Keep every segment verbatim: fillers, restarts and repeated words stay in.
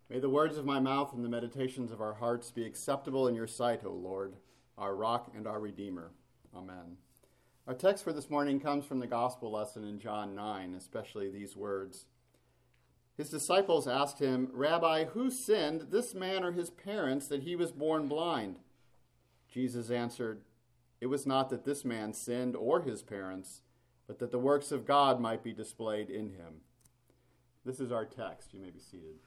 May the words of my mouth and the meditations of our hearts be acceptable in your sight, O Lord, our rock and our redeemer. Amen. Our text for this morning comes from the gospel lesson in John nine, especially these words. His disciples asked him, "Rabbi, who sinned, this man or his parents, that he was born blind?" Jesus answered, "It was not that this man sinned or his parents, but that the works of God might be displayed in him." This is our text. You may be seated.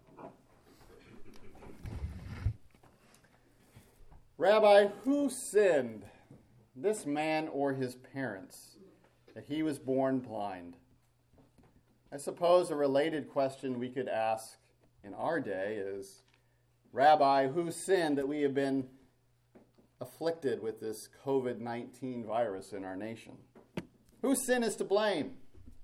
Rabbi, who sinned, this man or his parents, that he was born blind? I suppose a related question we could ask in our day is, Rabbi, who sinned that we have been afflicted with this covid nineteen virus in our nation? Whose sin is to blame?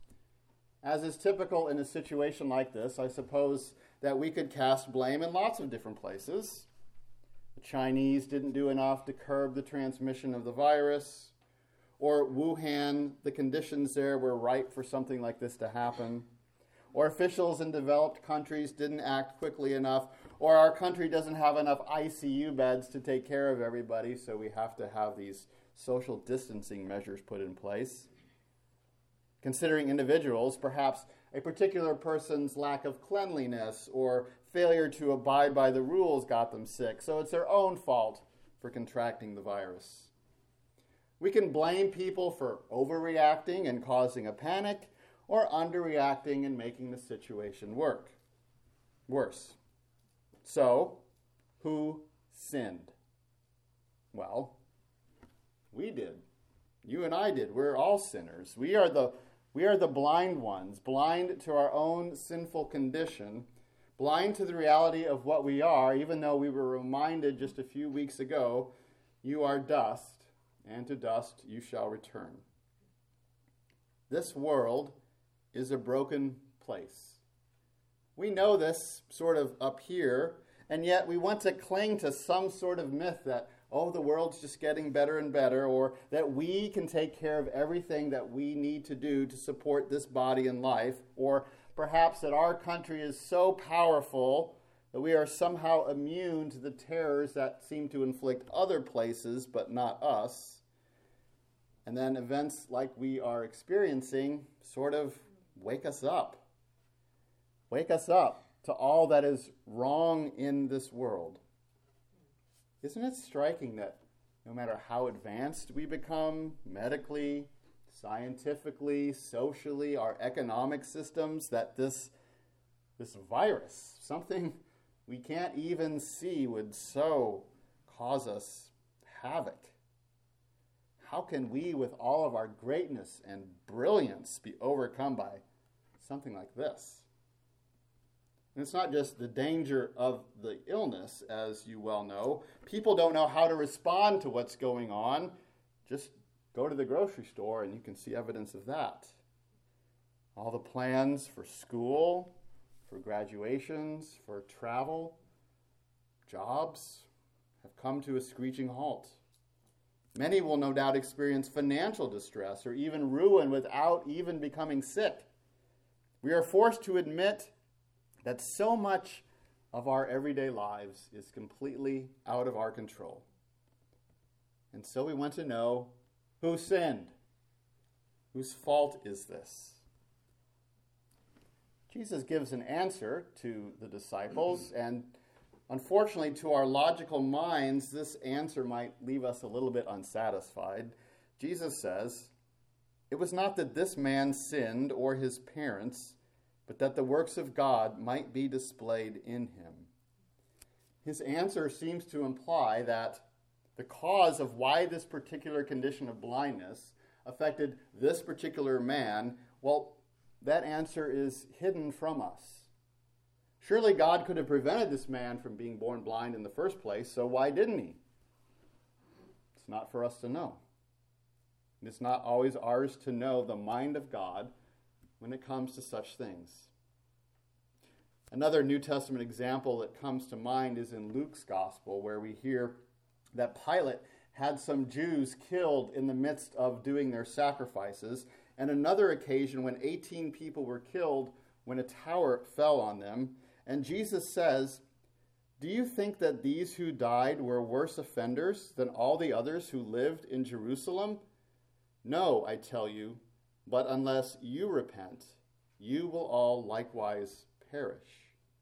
As is typical in a situation like this, I suppose that we could cast blame in lots of different places. The Chinese didn't do enough to curb the transmission of the virus, or Wuhan, the conditions there were ripe for something like this to happen, or officials in developed countries didn't act quickly enough, or our country doesn't have enough I C U beds to take care of everybody, so we have to have these social distancing measures put in place. Considering individuals, perhaps a particular person's lack of cleanliness or failure to abide by the rules got them sick, so it's their own fault for contracting the virus. We can blame people for overreacting and causing a panic, or underreacting and making the situation work. Worse. So, who sinned? Well, we did. You and I did. We're all sinners. We are the we are the blind ones, blind to our own sinful condition, blind to the reality of what we are, even though we were reminded just a few weeks ago, you are dust, and to dust you shall return. This world is a broken place. We know this sort of up here, and yet we want to cling to some sort of myth that, oh, the world's just getting better and better, or that we can take care of everything that we need to do to support this body and life, or perhaps that our country is so powerful that we are somehow immune to the terrors that seem to inflict other places, but not us. And then events like we are experiencing sort of wake us up. Wake us up to all that is wrong in this world. Isn't it striking that no matter how advanced we become medically, scientifically, socially, our economic systems, that this, this virus, something we can't even see, would so cause us havoc? How can we, with all of our greatness and brilliance, be overcome by something like this? And it's not just the danger of the illness, as you well know. People don't know how to respond to what's going on. Just go to the grocery store and you can see evidence of that. All the plans for school, for graduations, for travel, jobs have come to a screeching halt. Many will no doubt experience financial distress or even ruin without even becoming sick. We are forced to admit that so much of our everyday lives is completely out of our control. And so we want to know, who sinned? Whose fault is this? Jesus gives an answer to the disciples, and unfortunately, to our logical minds, this answer might leave us a little bit unsatisfied. Jesus says, "It was not that this man sinned or his parents, but that the works of God might be displayed in him." His answer seems to imply that the cause of why this particular condition of blindness affected this particular man, well, that answer is hidden from us. Surely God could have prevented this man from being born blind in the first place, so why didn't he? It's not for us to know. It's not always ours to know the mind of God when it comes to such things. Another New Testament example that comes to mind is in Luke's gospel, where we hear that Pilate had some Jews killed in the midst of doing their sacrifices, and another occasion when eighteen people were killed when a tower fell on them. And Jesus says, "Do you think that these who died were worse offenders than all the others who lived in Jerusalem? No, I tell you, but unless you repent, you will all likewise perish."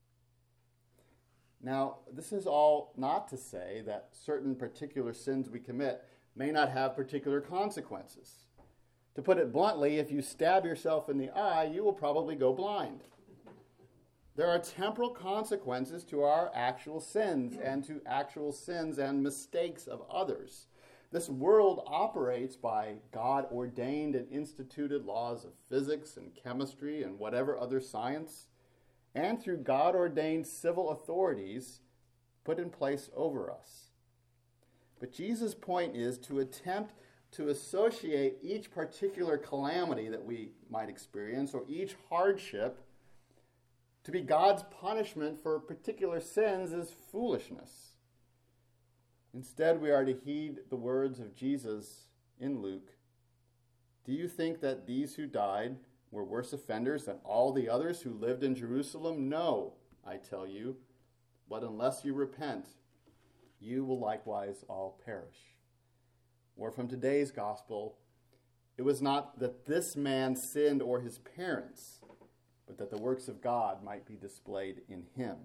Now, this is all not to say that certain particular sins we commit may not have particular consequences. To put it bluntly, if you stab yourself in the eye, you will probably go blind. There are temporal consequences to our actual sins and to actual sins and mistakes of others. This world operates by God-ordained and instituted laws of physics and chemistry and whatever other science, and through God-ordained civil authorities put in place over us. But Jesus' point is to attempt to associate each particular calamity that we might experience or each hardship to be God's punishment for particular sins is foolishness. Instead, we are to heed the words of Jesus in Luke. "Do you think that these who died were worse offenders than all the others who lived in Jerusalem? No, I tell you, but unless you repent, you will likewise all perish." Or from today's gospel, it was not that this man sinned or his parents, but that the works of God might be displayed in him.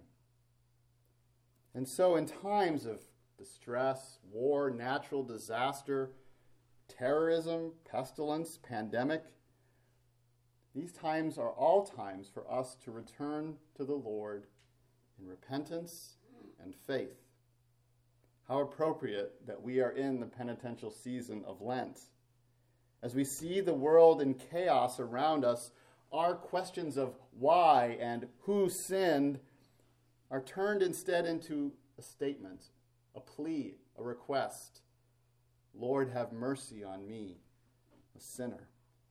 And so in times of distress, war, natural disaster, terrorism, pestilence, pandemic, these times are all times for us to return to the Lord in repentance and faith. How appropriate that we are in the penitential season of Lent. As we see the world in chaos around us, our questions of why and who sinned are turned instead into a statement, a plea, a request. "Lord, have mercy on me, a sinner."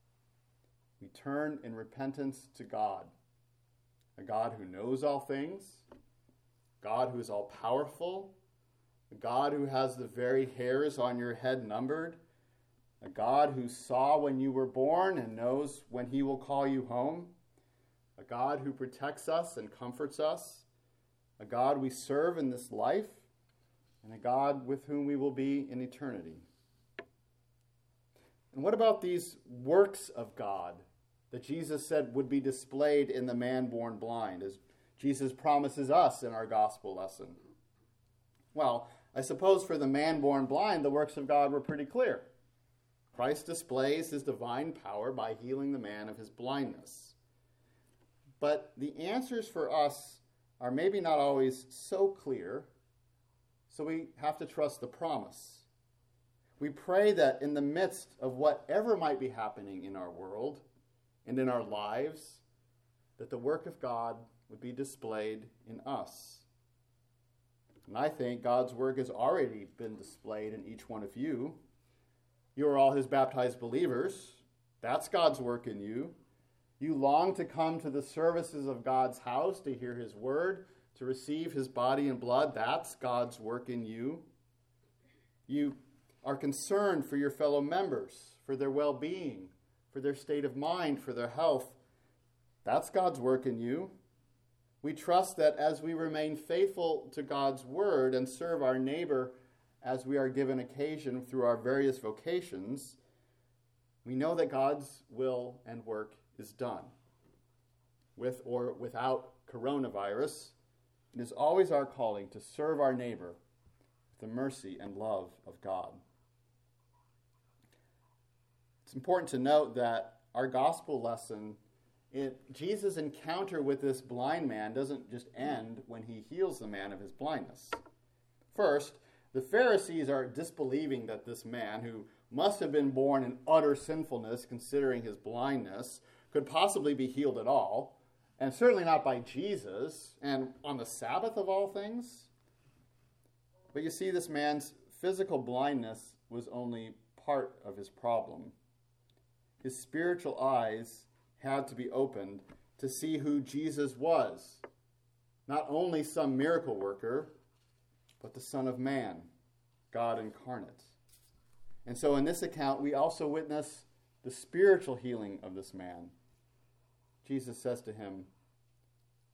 We turn in repentance to God, a God who knows all things, God who is all-powerful, a God who has the very hairs on your head numbered, a God who saw when you were born and knows when he will call you home, a God who protects us and comforts us, a God we serve in this life, and a God with whom we will be in eternity. And what about these works of God that Jesus said would be displayed in the man born blind, as Jesus promises us in our gospel lesson? Well, I suppose for the man born blind, the works of God were pretty clear. Christ displays his divine power by healing the man of his blindness. But the answers for us are maybe not always so clear, so we have to trust the promise. We pray that in the midst of whatever might be happening in our world and in our lives, that the work of God would be displayed in us. And I think God's work has already been displayed in each one of you. You are all his baptized believers. That's God's work in you. You long to come to the services of God's house to hear his word, to receive his body and blood. That's God's work in you. You are concerned for your fellow members, for their well-being, for their state of mind, for their health. That's God's work in you. We trust that as we remain faithful to God's word and serve our neighbor as we are given occasion through our various vocations, we know that God's will and work is done. With or without coronavirus, it is always our calling to serve our neighbor with the mercy and love of God. It's important to note that our gospel lesson, It, Jesus' encounter with this blind man doesn't just end when he heals the man of his blindness. First, the Pharisees are disbelieving that this man, who must have been born in utter sinfulness considering his blindness, could possibly be healed at all, and certainly not by Jesus, and on the Sabbath of all things. But you see, this man's physical blindness was only part of his problem. His spiritual eyes had to be opened to see who Jesus was. Not only some miracle worker, but the Son of Man, God incarnate. And so in this account, we also witness the spiritual healing of this man. Jesus says to him,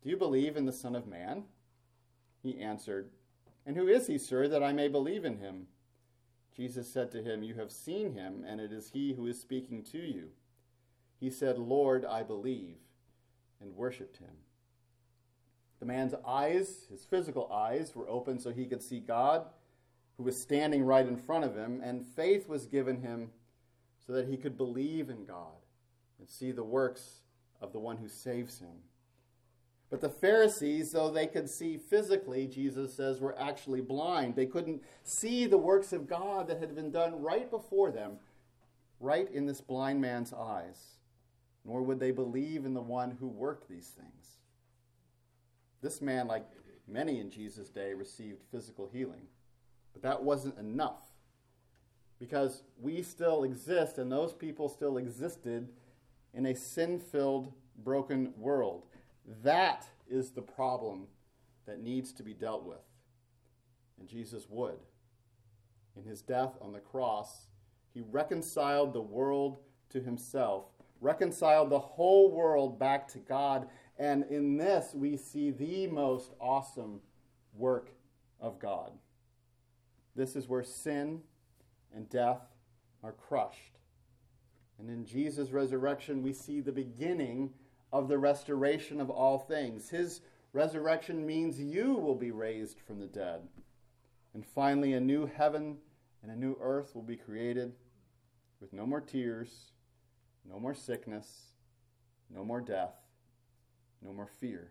Do you believe in the Son of Man?" He answered, "And who is he, sir, that I may believe in him?" Jesus said to him, "You have seen him, and it is he who is speaking to you." He said, "Lord, I believe," and worshipped him. The man's eyes, his physical eyes, were open so he could see God, who was standing right in front of him, and faith was given him so that he could believe in God and see the works of the one who saves him. But the Pharisees, though they could see physically, Jesus says, were actually blind. They couldn't see the works of God that had been done right before them, right in this blind man's eyes. Nor would they believe in the one who worked these things. This man, like many in Jesus' day, received physical healing. But that wasn't enough, because we still exist, and those people still existed in a sin-filled, broken world. That is the problem that needs to be dealt with. And Jesus would. In his death on the cross, he reconciled the world to himself, reconciled the whole world back to God. And in this, we see the most awesome work of God. This is where sin and death are crushed. And in Jesus' resurrection, we see the beginning of the restoration of all things. His resurrection means you will be raised from the dead. And finally, a new heaven and a new earth will be created with no more tears, no more sickness, no more death, no more fear.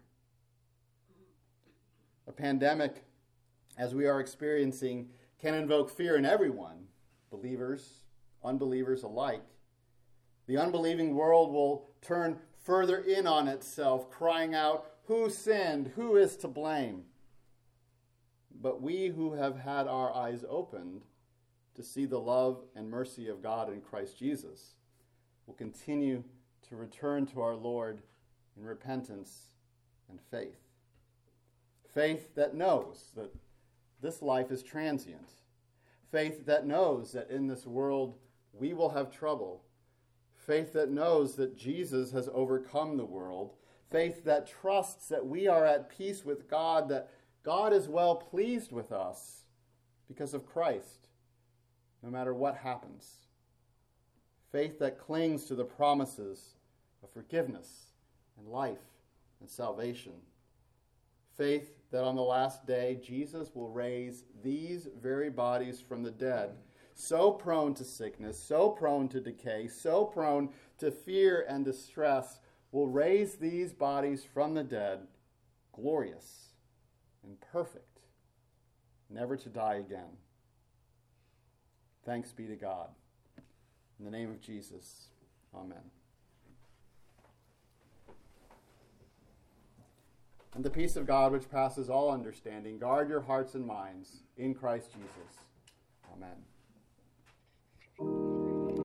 A pandemic, as we are experiencing, can invoke fear in everyone, believers, unbelievers alike. The unbelieving world will turn further in on itself, crying out, "Who sinned? Who is to blame?" But we who have had our eyes opened to see the love and mercy of God in Christ Jesus will continue to return to our Lord in repentance and faith. Faith that knows that this life is transient. Faith that knows that in this world we will have trouble. Faith that knows that Jesus has overcome the world. Faith that trusts that we are at peace with God, that God is well pleased with us because of Christ, no matter what happens. Faith that clings to the promises of forgiveness and life and salvation. Faith that on the last day, Jesus will raise these very bodies from the dead, so prone to sickness, so prone to decay, so prone to fear and distress, will raise these bodies from the dead, glorious and perfect, never to die again. Thanks be to God. In the name of Jesus, amen. And the peace of God, which passes all understanding, guard your hearts and minds in Christ Jesus. Amen.